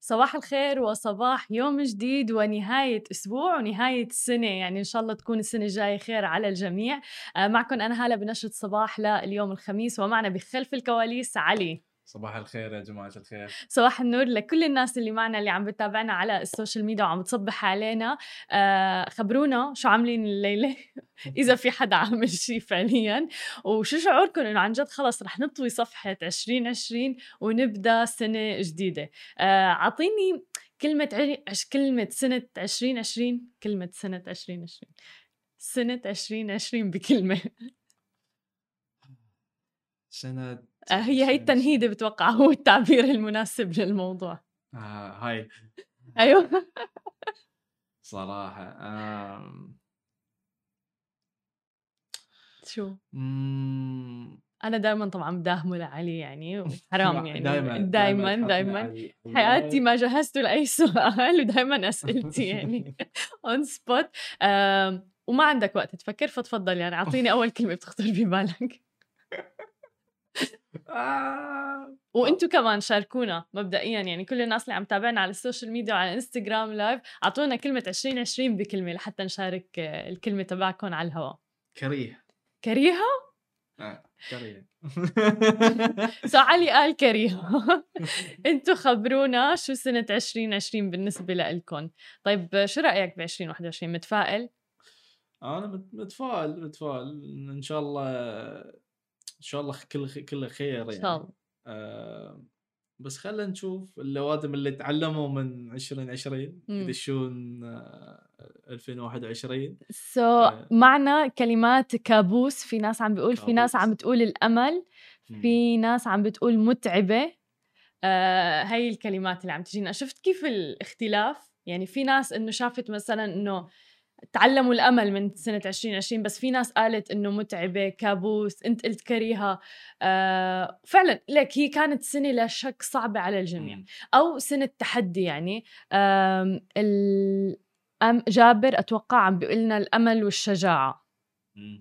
صباح الخير وصباح يوم جديد ونهاية أسبوع ونهاية سنة، يعني إن شاء الله تكون السنة الجاية خير على الجميع. معكم أنا هالة بنشرة صباح لليوم الخميس، ومعنا بخلف الكواليس علي. صباح الخير يا جماعة الخير. صباح النور لكل الناس اللي معنا اللي عم بتابعنا على السوشيال ميديا وعم بتصبح علينا. خبرونا شو عاملين الليلة إذا في حدا عامل شي فعليا، وشو شعوركم إنه عن جد خلص رح نطوي صفحة 2020 ونبدأ سنة جديدة. عطيني كلمة سنة 2020، كلمة سنة 2020، سنة 2020 بكلمة. سنة هي التنهيدة بتوقع هو التعبير المناسب للموضوع. هاي أيوه. صراحة شو مم، أنا دايمًا طبعًا بداهمه لعلي يعني، وحرام يعني دايما دايمًا، تحطني دايمًا على حياتي اللايف. ما جهزته لأي سؤال ودايمًا أسئلتي يعني on spot. وما عندك وقت تفكر، فتفضل يعني أعطيني أول كلمة بتخطر ببالك. طب وأنتم كمان شاركونا مبدئيًا، يعني كل الناس اللي عم تتابعنا على السوشيال ميديا وعلى إنستجرام لايف، أعطونا كلمة 2020 بكلمة لحتى نشارك الكلمة تبعكم على الهوا. كريه. كريهة؟ كريه. علي قال كريهة. انتو خبرونا شو سنة 2020 بالنسبة لإلكن. طيب شو رأيك ب2021؟ متفائل؟ أنا متفائل إن شاء الله، إن شاء الله كله خير إن شاء يعني. الله. آه، بس خلّينا نشوف اللوادم اللي تعلموا من 2020 مم. يدشون 2021. سو آآ معنى كلمات كابوس، في ناس عم بيقول، في ناس عم كابوس. بتقول الأمل، إمم. في ناس عم بتقول متعبة. هاي الكلمات اللي عم تجينا. شفت كيف الاختلاف؟ يعني في ناس إنه شافت مثلًا إنه تعلموا الأمل من سنة 2020، بس في ناس قالت إنه متعبة، كابوس، أنت قلت كريهة. فعلًا لك هي كانت سنة لا شك صعبة على الجميع، إمم. أو سنة تحدي يعني. جابر أتوقع عم بيقول لنا الأمل والشجاعة. إمم.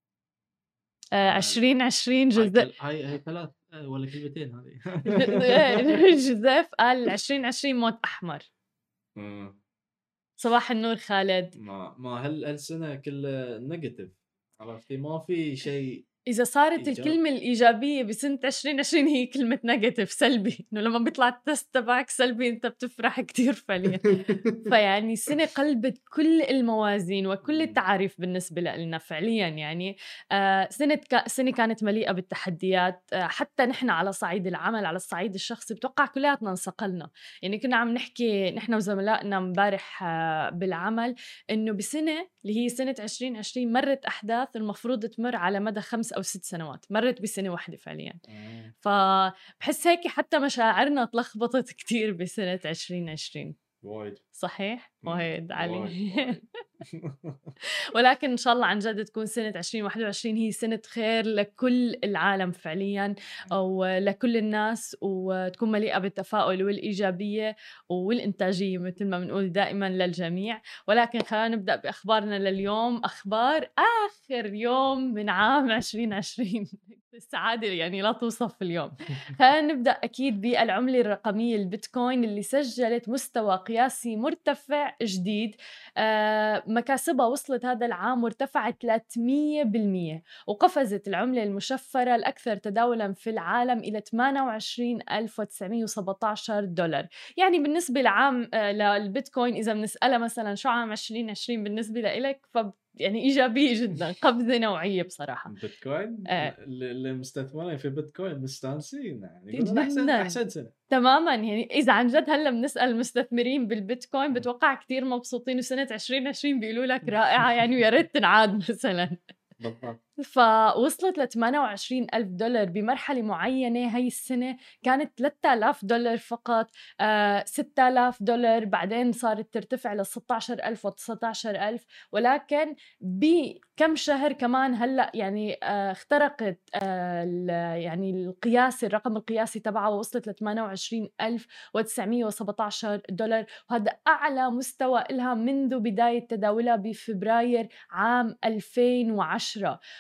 أمل. 2020 هاي 3 والّا كلمتين هذه؟ جوزيف قال 2020 موت أحمر. إمم. صباح النور خالد. ما هالسنة كلها negative، عرفتِ؟ ما في شيء إذا صارت إيجابي. الكلمة الإيجابية بسنة 2020 هي كلمة negative، سلبي، إنه لمّا بيطلع التست تبعك سلبي أنت بتفرح كتير فعليًا. فيعني سنة قلبت كل الموازين وكل إمم. التعاريف بالنسبة لإلنا فعليًا يعني. سنة كانت مليئة بالتحديات. حتى نحن على صعيد العمل، على الصعيد الشخصي باتوقع كلّياتنا انصقلنا. يعني كنا عم نحكي نحن وزملائنا امبارح بالعمل، إنه بسنة اللي هي سنة 2020 مرّت أحداث المفروض تمر على مدى 5 أو 6 سنوات، مرّت بسنة واحدة فعليًا. إمم. فباحس هيك حتى مشاعرنا اتلخبطت كتير بسنة 2020. وايد. صحيح؟ إمم. وايد علي. وايد. ولكن إن شاء الله عن جد تكون سنة 2021 هي سنة خير لكل العالم فعليًا، أو لكل الناس، وتكون مليئة بالتفاؤل والإيجابية والإنتاجية متل ما بنقول دائمًا للجميع. ولكن خلّينا نبدأ بأخبارنا لليوم، أخبار آخر يوم من عام 2020. السعادة يعني لا توصف اليوم. خلينا نبدأ أكيد بالعملة الرقمية البيتكوين اللي سجلت مستوى قياسي مرتفع جديد. مكاسبها وصلت هذا العام وارتفعت 300%، وقفزت العملة المشفرة الأكثر تداولا في العالم إلى 28,917 دولار. يعني بالنسبة لعام للبيتكوين، إذا بنسألها مثلا شو عام 2020 بالنسبة لإلك، يعني إيجابية جدا، قفزة نوعية بصراحة. بيتكوين، آه، اللي مستثمرين في بيتكوين مستانسين، يعني يقولون جدا أحسن سنة. تمامًا. يعني إذا عن جد هلّأ بنسأل المستثمرين بالبيتكوين باتوقع كتير مبسوطين، وسنة 2020 بيقولوا لك رائعة يعني ويا ريت تنعاد مثلًا. بالضبط. فوصلت ل28,000 دولار بمرحلة معيّنة هاي السنة، كانت $3,000 فقط. 6,000 دولار، بعدين صارت ترتفع ل16,000 و19,000. ولكن بكم شهر كمان هلّأ يعني اخترقت يعني الرقم القياسي تبعها، ووصلت ل28,917 دولار، وهذا أعلى مستوى إلها منذ بداية تداولها بفبراير عام 2010.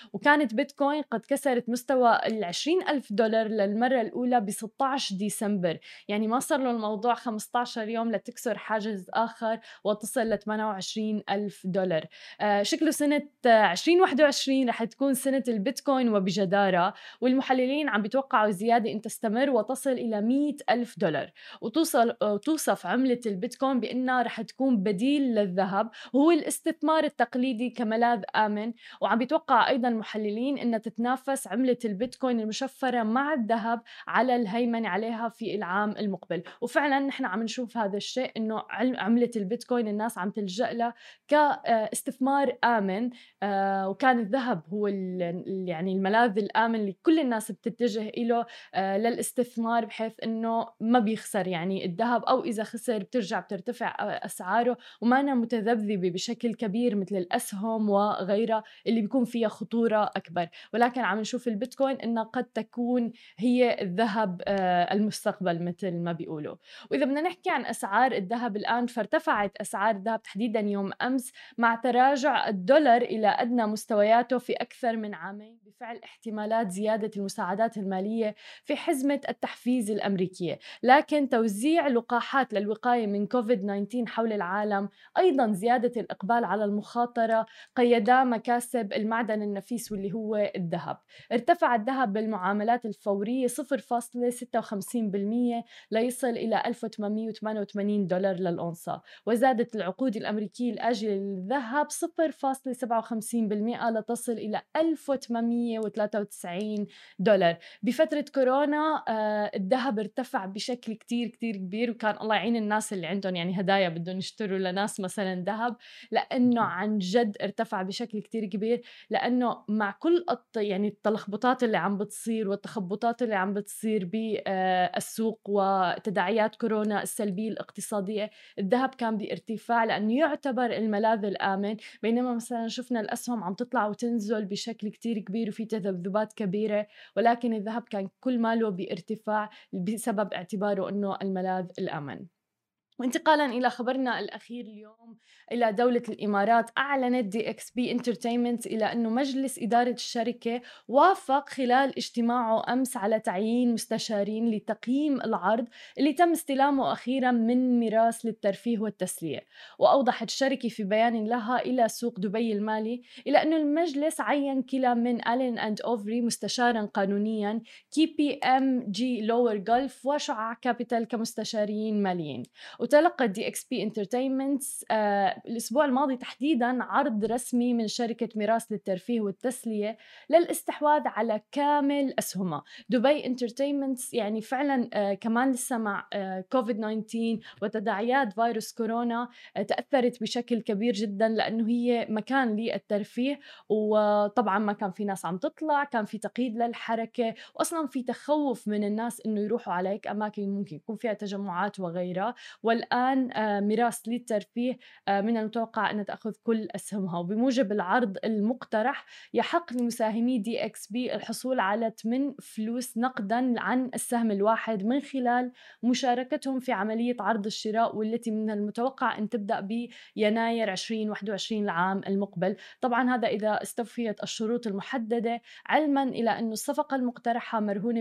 وكانت بيتكوين قد كسرت مستوى $20,000 للمرة الأولى ب16 ديسمبر. يعني ما صار له الموضوع 15 يوم لتكسر حاجز آخر وتصل ل $28,000. شكله سنة 2021 رح تكون سنة البيتكوين وبجدارة، والمحللين عم بيتوقعوا زيادة إن تستمر وتصل إلى $100,000. وتوصف عملة البيتكوين بأنها رح تكون بديل للذهب، وهو الاستثمار التقليدي كملاذ آمن. وعم بيتوقع أيضا المحللين أنها تتنافس عملة البيتكوين المشفرة مع الذهب على الهيمنة عليها في العام المقبل. وفعلا نحن عم نشوف هذا الشيء، أنه عملة البيتكوين الناس عم تلجأ لها كاستثمار آمن. وكان الذهب هو يعني الملاذ الآمن اللي كل الناس بتتجه إله للاستثمار، بحيث أنه ما بيخسر. يعني الذهب أو إذا خسر بترجع بترتفع أسعاره وما أنا متذبذبة بشكل كبير مثل الأسهم وغيرها اللي بيكون فيها خطورة أكبر. ولكن عم نشوف البيتكوين إنها قد تكون هي الذهب المستقبل مثل ما بيقولوا. وإذا بدنا نحكي عن أسعار الذهب الآن، فارتفعت أسعار الذهب تحديدا يوم أمس مع تراجع الدولار إلى أدنى مستوياته في أكثر من عامين، بفعل احتمالات زيادة المساعدات المالية في حزمة التحفيز الأمريكية. لكن توزيع لقاحات للوقاية من كوفيد-19 حول العالم، أيضا زيادة الإقبال على المخاطرة، قيدا مكاسب المعدن النفيس واللي هو الذهب. ارتفع الذهب بالمعاملات الفورية 0.56% ليصل إلى $1,888 للأونصة. وزادت العقود الأمريكية الآجلة للذهب 0.57% لتصل إلى $1,893. بفترة كورونا الذهب ارتفع بشكل كتير كتير كبير، وكان الله يعين الناس اللي عندهم يعني هدايا بدهم يشتروا لناس مثلا ذهب، لأنه عن جد ارتفع بشكل كتير كبير. لأنه مع كل يعني التلخبطات اللي عم بتصير والتخبطات اللي عم بتصير بالسوق وتداعيات كورونا السلبية الاقتصادية، الذهب كان بارتفاع لأنه يعتبر الملاذ الآمن. بينما مثلا شفنا الأسهم عم تطلع وتنزل بشكل كتير كبير وفي تذبذبات كبيرة، ولكن الذهب كان كل ماله بارتفاع بسبب اعتباره أنه الملاذ الآمن. وانتقالا إلى خبرنا الأخير اليوم، إلى دولة الإمارات، أعلنت دي إكس بي انترتينمنت إلى أنه مجلس إدارة الشركة وافق خلال اجتماعه أمس على تعيين مستشارين لتقييم العرض اللي تم استلامه أخيرا من ميراث للترفيه والتسلية. وأوضحت الشركة في بيان لها إلى سوق دبي المالي إلى أنه المجلس عين كلا من ألين أند أوفري مستشارا قانونيا، كي بي أم جي لور جولف وشعاع كابيتال كمستشارين ماليين. وتلقت دي اكس بي انترتينمنت الاسبوع الماضي تحديدا عرض رسمي من شركه ميراث للترفيه والتسليه للاستحواذ على كامل اسهمها. دبي انترتينمنت يعني فعلا كمان لسه مع كوفيد 19 وتداعيات فيروس كورونا تاثرت بشكل كبير جدا، لانه هي مكان للترفيه، وطبعا ما كان في ناس عم تطلع، كان في تقييد للحركه، واصلا في تخوف من الناس انه يروحوا على هيك اماكن ممكن يكون فيها تجمعات وغيرها. والآن ميراث للترفيه من المتوقع أن تأخذ كل أسهمها. وبموجب العرض المقترح يحق لمساهمي دي إكس بي الحصول على 8 فلوس نقدا عن السهم الواحد من خلال مشاركتهم في عملية عرض الشراء، والتي من المتوقع أن تبدأ بيناير 2021 العام المقبل. طبعا هذا إذا استوفيت الشروط المحددة، علما إلى أن الصفقة المقترحة مرهونة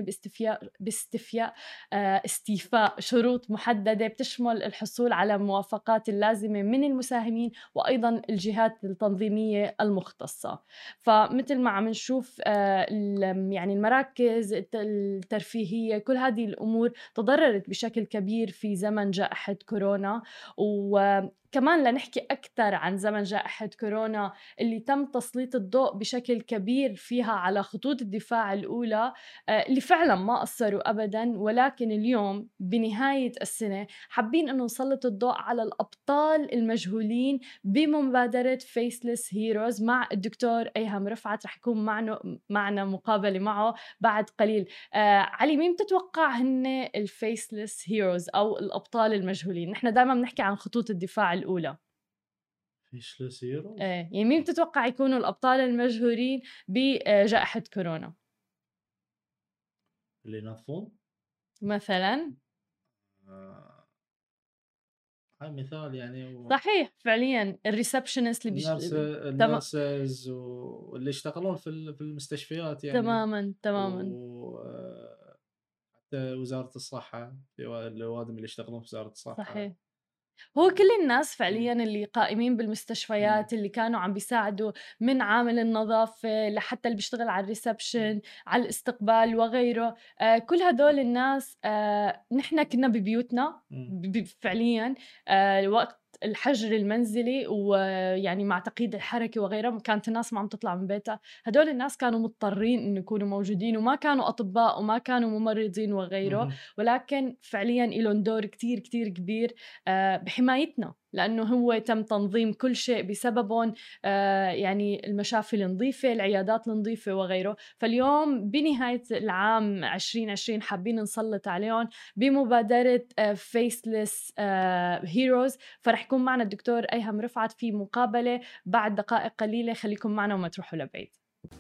استيفاء شروط محددة بتشمل الحصول على موافقات اللازمة من المساهمين وأيضا الجهات التنظيمية المختصة. فمثل ما عم نشوف يعني المراكز الترفيهية كل هذه الأمور تضررت بشكل كبير في زمن جائحة كورونا. وكمان لنحكي أكثر عن زمن جائحة كورونا اللي تم تسليط الضوء بشكل كبير فيها على خطوط الدفاع الأولى اللي فعلا ما قصروا أبدا. ولكن اليوم بنهاية السنة حابين أنه نسلط الضوء على الأبطال المجهولين بمبادرة فيسلس هيروز مع الدكتور أيهم رفعت. رح يكون معنا مقابلة معه بعد قليل. علي، مين بتتوقع هن الفيسلس هيروز أو الأبطال المجهولين؟ نحن دائما بنحكي عن خطوط الدفاع الأولى. فيش هيروز. يعني مين بتتوقع يكونوا الأبطال المجهولين بجائحة كورونا؟ اللي ينظفون مثلا آه، هاي مثال يعني صحيح فعليًا الreceptionist اللي تما النيرسز واللي يشتغلون في المستشفيات يعني، تمامًا، تمامًا. وحتى وزارة الصحة، في الأوادم اللي يشتغلون في وزارة الصحة. صحيح. هو كل الناس إمم، فعليًا اللي قائمين إمم، بالمستشفيات، اللي كانوا عم بيساعدوا من عامل النظافة لحتى اللي بيشتغل على الreception، على الاستقبال وغيره، كل هدول الناس نحن كنا ببيوتنا إمم، فعليًا وقت الحجر المنزلي ويعني مع تقييد الحركة وغيره، كانت الناس ما عم تطلع من بيتها، هدول الناس كانوا مضطرين إنه يكونوا موجودين وما كانوا أطباء وما كانوا ممرضين وغيره، اهم، ولكن فعليًا إلهم دور كتير، كتير كبير بحمايتنا، لأنه هو تم تنظيم كل شيء بسببهم، يعني المشافي النظيفة، العيادات النظيفة وغيره، فاليوم بنهاية العام 2020 حابين نسلط عليهم بمبادرة faceless heroes، فرح يكون معنا الدكتور أيهم رفعت في مقابلة بعد دقائق قليلة، خليكم معنا وما تروحوا لبعيد.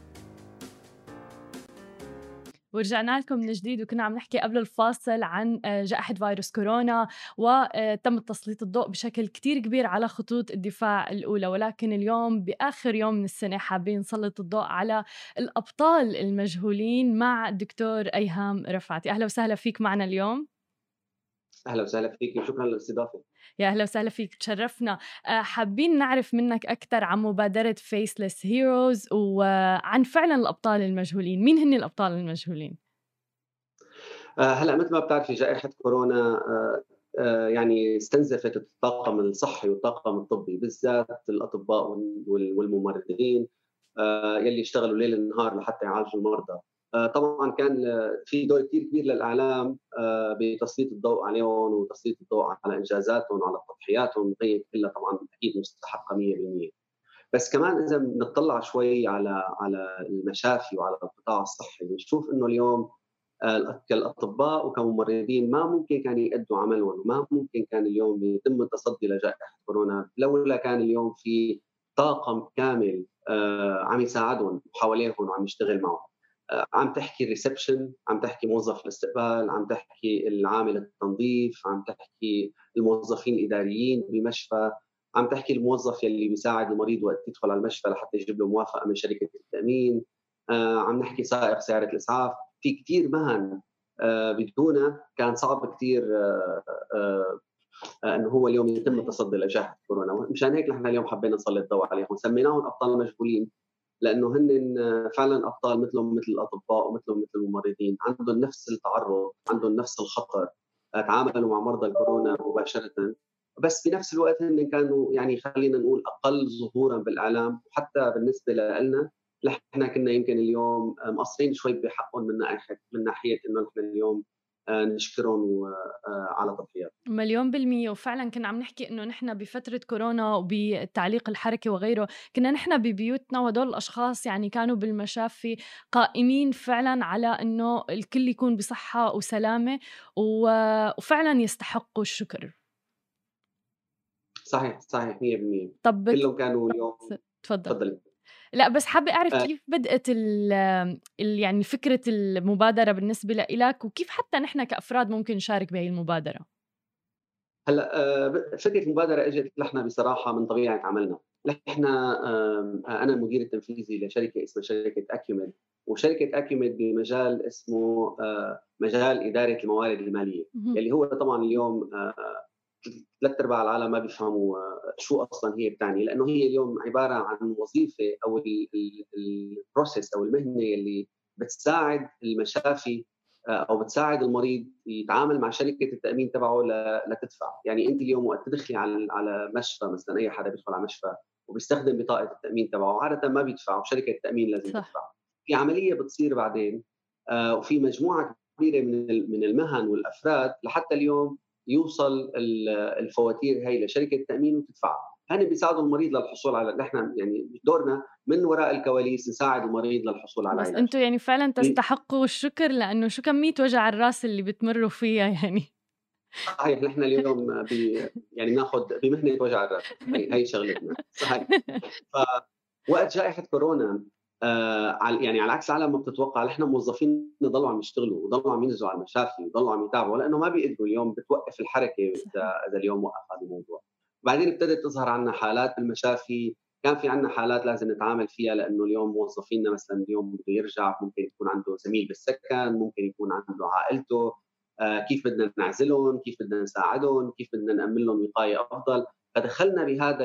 ورجعنا لكم من جديد وكنا عم نحكي قبل الفاصل عن جائحة فيروس كورونا، وتم تسليط الضوء بشكل كتير كبير على خطوط الدفاع الأولى، ولكن اليوم بآخر يوم من السنة حابين نسلط الضوء على الأبطال المجهولين مع الدكتور أيهام رفعت. أهلا وسهلا فيك معنا اليوم. أهلا وسهلا فيكِ وشكرًا للاستضافة. يا أهلا وسهلا فيك، تشرفنا. حابين نعرف منك أكثر عن مبادرة Faceless Heroes وعن فعلا الأبطال المجهولين، مين هن الأبطال المجهولين؟ هلأ متل ما بتعرفي جائحة كورونا يعني استنزفت الطاقم الصحي والطاقم الطبي، بالذات الأطباء والممرضين يلّي اشتغلوا ليل نهار لحتى يعالجوا المرضى. طبعًا كان في دور كتير كبير للإعلام بتسليط الضوء عليهم وتسليط الضوء على إنجازاتهم وعلى تضحياتهم، وهي كلها طبعًا أكيد مستحقة 100%. بس كمان إذا بنطلع شوي على المشافي وعلى القطاع الصحي، بنشوف إنه اليوم كالأطباء وكممرضين ما ممكن كانوا يأدوا عملهم، وما ممكن كان اليوم يتم التصدي لجائحة كورونا لولا كان اليوم في طاقم كامل عم يساعدهم وحواليهم وعم يشتغل معهم. عم تحكي الريسبشن، عم تحكي موظف الاستقبال، عم تحكي العامل التنظيف، عم تحكي الموظفين الإداريين بالمشفى، عم تحكي الموظف يلي بيساعد المريض وقت يدخل على المشفى لحتى يجيب له موافقة من شركة التأمين، عم نحكي سائق سيارة الإسعاف، في كتير مهن بدونها كان صعب كتير انه هو اليوم يتم صحيح. التصدي لجائحه كورونا، مشان هيك نحن اليوم حبينا نسلط الضوء عليهم، سميناهم ابطال مجهولين لانه هن فعلا ابطال مثلهم مثل الاطباء ومثلهم مثل الممرضين، عندهم نفس التعرض، عندهم نفس الخطر، تعاملوا مع مرضى الكورونا مباشره، بس بنفس الوقت هن كانوا يعني خلينا نقول اقل ظهورا بالاعلام، وحتى بالنسبه لنا نحن كنا يمكن اليوم مقصرين شوي بحقهم من ناحيه انه نحن اليوم نشكرهم على تضحياتهم. مليون بالمية، وفعلا كنا عم نحكي إنه نحن بفترة كورونا وبالتعليق الحركي وغيره كنا نحن ببيوتنا، وهدول الأشخاص يعني كانوا بالمشافي قائمين فعلا على إنه الكل يكون بصحة وسلامة وفعلا يستحقوا الشكر. صحيح، صحيح 100%. طب كلّهم كانوا اليوم. تفضل. تفضّلي. لأ، بس حابة أعرف آآ كيف بدأت يعني فكرة المبادرة بالنسبة لإلك، وكيف حتى نحن كأفراد ممكن نشارك بهي المبادرة؟ هلأ فكرة المبادرة إجت نحن بصراحة من طبيعة عملنا. نحن أنا المدير التنفيذي لشركة اسمها شركة Acumed، وشركة Acumed بمجال اسمه مجال إدارة الموارد المالية، اهم. يلّي هو طبعًا اليوم 3/4 العالم ما بيفهموا شو أصلًا هي بتعني، لإنه هي اليوم عبارة عن وظيفة أو الprocess أو المهنة يلّي بتساعد المشافي أو بتساعد المريض يتعامل مع شركة التأمين تبعه لتدفع، يعني أنتِ اليوم وقت تدخلي على مشفى مثلًا، أي حدا بيدخل على مشفى وبيستخدم بطاقة التأمين تبعه، عادةً ما بيدفع وشركة التأمين لازم صح. تدفع. في عملية بتصير بعدين وفي مجموعة كبيرة من المهن والأفراد لحتى اليوم يوصل الفواتير هي لشركة التأمين وتدفعها. هن بيساعدوا المريض للحصول على، نحن يعني دورنا من وراء الكواليس نساعد المريض للحصول على بس علاج. أنتم يعني فعلًا تستحقوا الشكر، لإنه شو كمية وجع الراس اللي بتمرّوا فيها يعني. صحيح نحن اليوم يعني بناخذ بمهنة وجع الراس، هي شغلتنا، صحيح. فوقت جائحة كورونا يعني على عكس العالم ما بتتوقع، نحن موظفين ضلوا عم يشتغلوا وضلوا عم ينزلوا على المشافي وضلوا عم يتابعوا، لانه ما بيقدروا اليوم بتوقف الحركه صحيح. اذا اليوم وقف هذا الموضوع. بعدين ابتدت تظهر عنا حالات بالمشافي، كان في عنا حالات لازم نتعامل فيها، لانه اليوم موظفينا مثلا اليوم بده يرجع، ممكن يكون عنده زميل بالسكن، ممكن يكون عنده عائلته، كيف بدنا نعزلهم، كيف بدنا نساعدهم، كيف بدنا نأمن لهم وقايه افضل. فدخلنا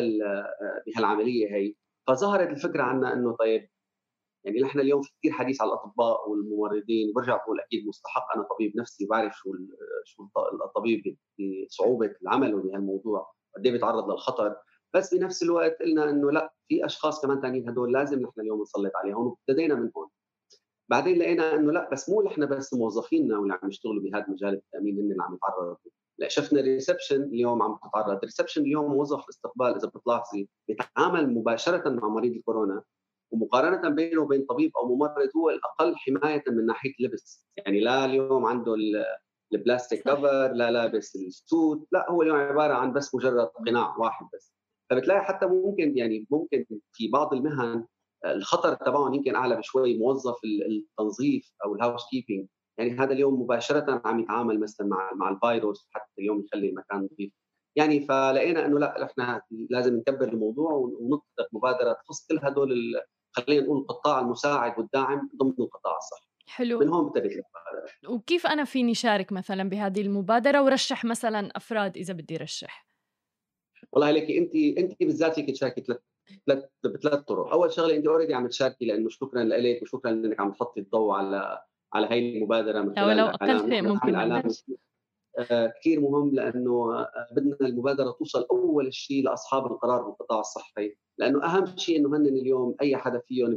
بهالعمليه هي. فظهرت الفكره عنا انه طيب، يعني نحن اليوم في كثير حديث على الاطباء والممرضين، وبرجع بقول اكيد مستحق، انا طبيب نفسي بعرف شو الطبيب بصعوبه العمل بهالموضوع، قد ايه بيتعرض للخطر. بس بنفس الوقت قلنا انه لا، في اشخاص كمان ثانيين هدول لازم نحن اليوم نسلط عليهم، وابتدينا من هون. بعدين لقينا انه لا، بس مو نحن بس موظفيننا واللي عم يشتغلوا بهذا مجال التامين هن اللي عم يتعرضوا. لا، شفنا الريسبشن اليوم عم تتعرض. الريسبشن اليوم موظف الاستقبال اذا بتلاحظي بيتعامل مباشره مع مريض الكورونا، ومقارنه بينه وبين طبيب او ممرض هو الاقل حمايه من ناحيه اللبس. يعني لا اليوم عنده البلاستيك صح. كفر، لا لابس السوت، لا هو اليوم عباره عن بس مجرد قناع واحد بس. فبتلاقي حتى ممكن في بعض المهن الخطر تبعهم يمكن اعلى بشوي. موظف التنظيف او الهاوس كيبنج، يعني هذا اليوم مباشره عم يتعامل مثلا مع الفيروس، حتى اليوم يخلي المكان نظيف. يعني فلقينا انه لا، احنا لازم نكبر الموضوع ونطلق مبادره تخص كل هدول خلينا نقول القطاع المساعد والداعم ضمن القطاع الصحي. حلو. من هون ابتدت المبادره. وكيف أنا فيني شارك مثلًا بهذه المبادرة ورشّح مثلًا أفراد إذا بدي رشّح؟ والله ليكِ أنتِ بالذات فيكِ تشاركي بثلاث طرق. أول شغلة أنتِ already عم تشاركي، لأنه شكرًا لإلِك وشكرًا لإنِّك عم تحطّي الضوء على هي المبادرة من أو خلال لو أقل الإعلام. شيء نحن دعم ممكن الإعلام نبلش. كثير مهم، لأنه بدنا المبادرة توصل أول شيء لأصحاب القرار بالقطاع الصحي، لأنه أهم شيء إنه هن اليوم أي حدا فيهم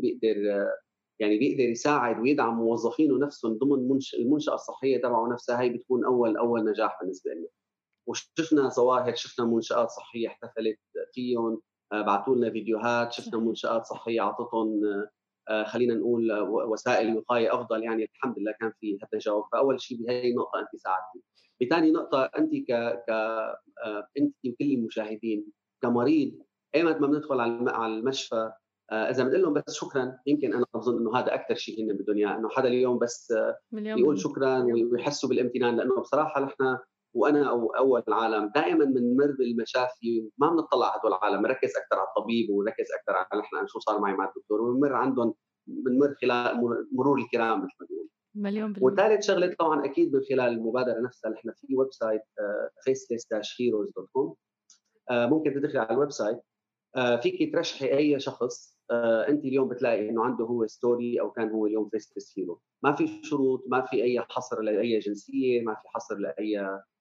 بيقدر يساعد ويدعم موظفينه نفسهم ضمن المنشأة الصحية تبعه نفسها. هي بتكون أول نجاح بالنسبة لنا. وشفنا ظواهر، شفنا منشآت صحية احتفلت فيهم، بعثوا لنا فيديوهات، شفنا صحيح. منشآت صحية أعطتهم خلينا نقول وسائل وقاية أفضل. يعني الحمد لله كان في تجاوب. فأول شيء بهي النقطة أنتِ ساعدتِ. بثاني نقطة، أنتِ ك ك أنتِ وكل المشاهدين كمريض، أيمت ما بندخل على المشفى، إذا بنقول لهم بس شكرًا، يمكن أنا بظن إنه هذا أكثر شيء هن بدهم إياه، إنه حدا اليوم بس مليون يقول بالمِيّة. شكرًا ويحسّوا بالامتنان. لأنه بصراحة نحن وأنا أو أول العالم دائمًا بنمر بالمشافي ما بنطلع على هدول العالم، بنركز أكثر على الطبيب ونركز أكثر على نحن أنا شو صار معي مع الدكتور، بنمر خلال مرور الكرام مثل ما بيقولوا. مليون بالمِيّة. وثالث شغله طبعا اكيد من خلال المبادره نفسها، نحن في ويب سايت faceless-heroes.com. ممكن تدخلي على الويب سايت، فيك ترشحي اي شخص انت اليوم بتلاقي انه عنده هو ستوري او كان هو اليوم فيسلس هيرو. ما في شروط، ما في اي حصر لاي جنسيه، ما في حصر لاي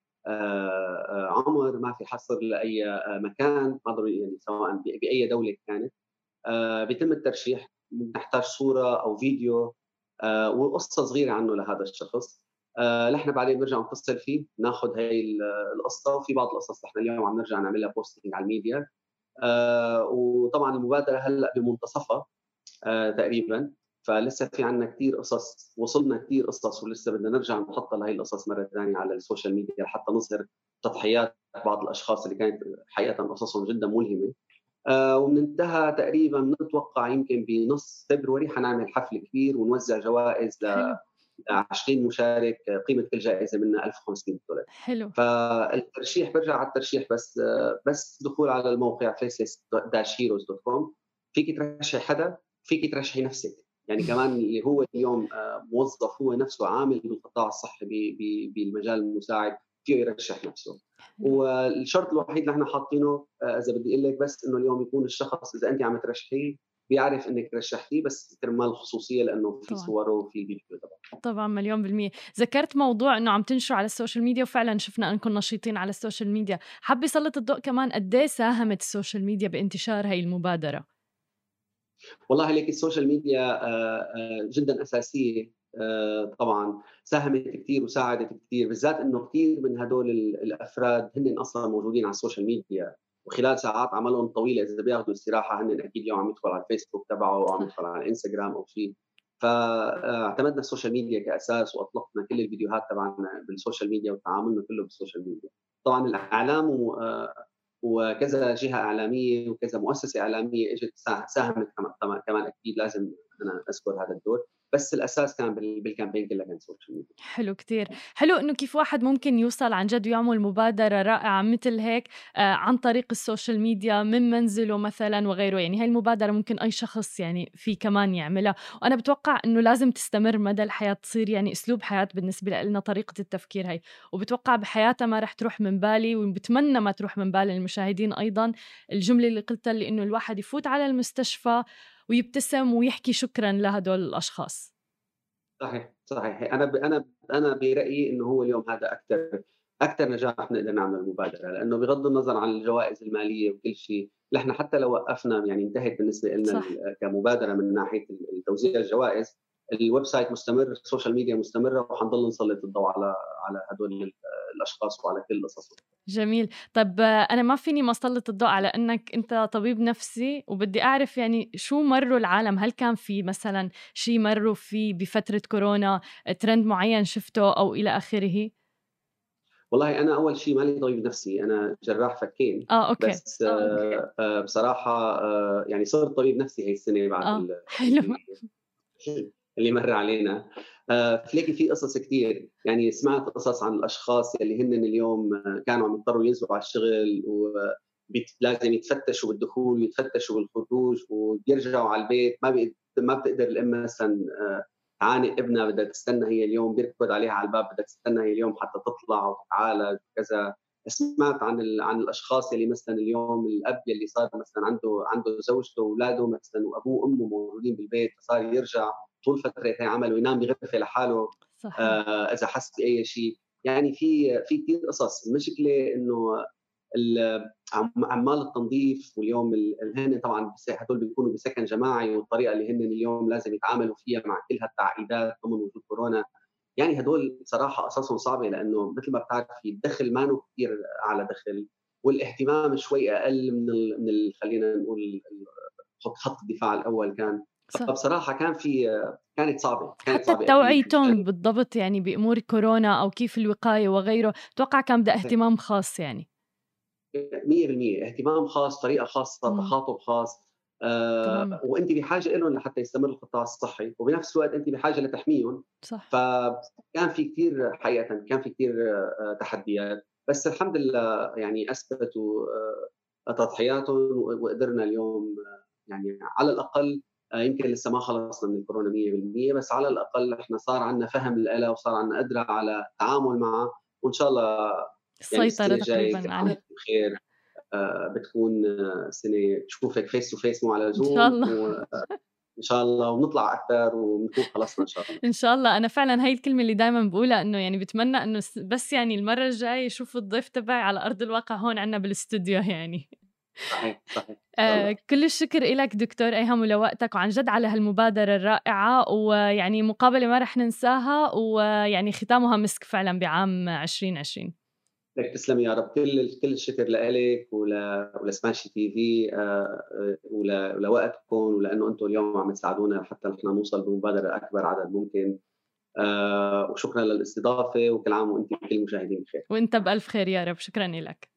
عمر، ما في حصر لاي مكان، ما ضروري يعني سواء باي دوله كانت. بيتم الترشيح، نحتاج صوره او فيديو وقصه صغيره عنه لهذا الشخص. نحن بعدين بنرجع نتصل فيه، ناخذ هي القصه. وفي بعض القصص نحن اليوم عم نرجع نعملها بوستنج على الميديا. وطبعا المبادره هلا بمنتصفها تقريبا، فلسه في عندنا كثير قصص، وصلنا كثير قصص ولسه بدنا نرجع نحطها لهي القصص مره ثانيه على السوشيال ميديا لحتى نظهر تضحيات بعض الاشخاص اللي كانت حقيقه قصصهم جدا ملهمه. وبننتهى تقريبا، بنتوقع يمكن بنص فبراير حنعمل حفل كبير ونوزع جوائز حلو. 20 مشارك، قيمه كل جائزه منها $1500. حلو. فالترشيح برجع على الترشيح بس دخول على الموقع faceless-heroes.com. فيك ترشحي حدا، فيك ترشحي نفسك. يعني كمان اللي هو اليوم موظف هو نفسه عامل بالقطاع الصحي بالمجال المساعد فيه يرشح نفسه. حلو. والشرط الوحيد اللي احنا حاطينه اذا بدي اقول لك بس انه اليوم يكون الشخص اذا انت عم ترشحيه بيعرف انك رشحتيه، بس كرمال الخصوصيه لانه في طبعًا. صوره وفي الفيديو تبعه. طبعًا مليون بالمِيّة. ذكرت موضوع إنه عم تنشروا على السوشيال ميديا، وفعلًا شفنا أنكم نشيطين على السوشيال ميديا. حابة أسلّط الضوء كمان قد إيه ساهمت السوشيال ميديا بانتشار هاي المبادرة؟ والله ليك السوشيال ميديا جدا اساسيه. طبعا ساهمت كثير وساعدت كثير، بالذات انه كثير من هدول الافراد هن اصلا موجودين على السوشيال ميديا، وخلال ساعات عملهم طويله اذا بياخذوا استراحه هن اكيد اليوم عم يدخل على الفيسبوك تبعه او عم صح. يدخل على الانستغرام او شيء. فاعتمدنا السوشيال ميديا كاساس، واطلقنا كل الفيديوهات تبعنا بالسوشيال ميديا وتعاملنا كله بالسوشيال ميديا. طبعا الاعلام وكذا جهه اعلاميه وكذا مؤسسه اعلاميه اجت ساهمت كمان اكيد لازم أنا أذكر هذا الدور، بس الأساس كان بالكامبين كلها كان سوشيال ميديا. حلو كتير. حلو إنه كيف واحد ممكن يوصل عن جد ويعمل مبادرة رائعة مثل هيك عن طريق السوشيال ميديا من منزله مثلًا وغيره، يعني هاي المبادرة ممكن أي شخص يعني فيه كمان يعملها، وأنا باتوقع إنه لازم تستمر مدى الحياة، تصير يعني أسلوب حياة بالنسبة لإلنا طريقة التفكير هاي، وباتوقع بحياتها ما رح تروح من بالي وباتمنى ما تروح من بال المشاهدين أيضًا الجملة اللي قلتها، اللي إنه الواحد يفوت على المستشفى ويبتسم ويحكي شكرًا لهدول الأشخاص. صحيح. أنا برأيي إنه هو اليوم هذا أكتر نجاح بنقدر نعمله المبادرة، لأنه بغض النظر عن الجوائز المالية وكل شيء، نحن حتى لو وقفنا يعني انتهت بالنسبة لنا صح. كمبادرة من ناحية توزيع الجوائز، الويب سايت مستمر، السوشيال ميديا مستمرة، وحنضل نسلط الضوء على هدول الأشخاص وعلى كل قصصهم. جميل. طَب أنا ما فيني ما أسلّط الضوء على إنّك أنت طبيب نفسي، وبدّي أعرف يعني شو مرّوا العالم، هل كان في مثلًا شي مرّوا فيه بفترة كورونا، trend معيّن شفته أو إلى آخره؟ والله أنا أول شيء ماني طبيب نفسي، أنا جراح فكين، أوكي. بس بصراحة يعني صرت طبيب نفسي هي السنة بعد حلو. اللي مَر علينا. بتلاقي في قصص كتير، يعني سمعت قصص عن الأشخاص اللي هنّن اليوم كانوا عم يضطروا ينزلوا على الشغل لازم يتفتشوا بالدخول ويتفتشوا بالخروج وبيرجعوا على البيت ما بتقدر الأم مثلًا تعانق ابنها، بدها تستنى هي اليوم بيركض عليها على الباب، بدها تستنى هي اليوم حتى تطلع وتتعالج وكذا. سمعت عن الأشخاص اللي مثلًا اليوم الأب يلّي صار مثلًا عنده زوجته وأولاده مثلًا وأبوه وأمه موجودين بالبيت، فصار يرجع طول فترة عمل وينام بغرفة لحاله صحيح. إذا حس بأي شيء. يعني في كتير قصص. المشكلة إنه عمال التنظيف واليوم هن طبعًا هدول بيكونوا بسكن جماعي، والطريقة اللي هن اليوم لازم يتعاملوا فيها مع كل هالتعقيدات ضمن وجود كورونا، يعني هدول صراحة قصصهم صعبة، لإنه مثل ما بتعرفي الدخل مانو كتير أعلى دخل، والاهتمام شوي أقل خلّينا نقول خط الدفاع الأول كان. صح. فبصراحة كانت حتى صعبة أكيد. توعيتهم بالضبط يعني بأمور كورونا أو كيف الوقاية وغيره، أتوقع كان بدها اهتمام خاص يعني. 100% اهتمام خاص، طريقة خاصة، إمم. تخاطب خاص. تمامًا. وأنتِ بحاجة إلهم لحتى يستمر القطاع الصحي، وبنفس الوقت أنتِ بحاجة لتحميهم. صح. فكان في كتير حقيقةً كان في كتير تحديات، بس الحمد لله يعني أثبتوا تضحياتهم وقدرنا اليوم يعني على الأقل يمكن لسه ما خلصنا من الكورونا 100%، بس على الأقل إحنا صار عندنا فهم لإلها وصار عندنا قدرة على التعامل معها، وإن شاء الله يعني السيطرة السنة الجاية تقريبًا كل عام عليه. وأنتم بخير. بتكون سنة تشوفك face to face مو على إن شاء Zoom، الله. وإن شاء الله ونطلع أكتر ونكون خلصنا إن شاء الله. إن شاء الله. أنا فعلًا هاي الكلمة اللي دايمًا باقولها، إنه يعني باتمنى إنه بس يعني المرّة الجاية يشوفوا الضيف تبعي على أرض الواقع هون عندنا بالإستوديو يعني. صحيح، إن شاء الله. كل الشكر إلك دكتور أيهم ولوقتك، وعن جد على هالمبادرة الرائعة، ويعني مقابلة ما رح ننساها، ويعني ختامها مسك فعلًا بعام 2020. لك تسلمي يا رب. كل الشكر لإلِك ولسماشي TV ولوقتكم، ولإنه أنتم اليوم عم تساعدونا لحتى نحن نوصل بمبادرة لأكبر عدد ممكن. وشكرًا للاستضافة، وكل عام وأنتِ وكل المشاهدين بخير. وأنت بألف خير يا رب. شكرًا إلك.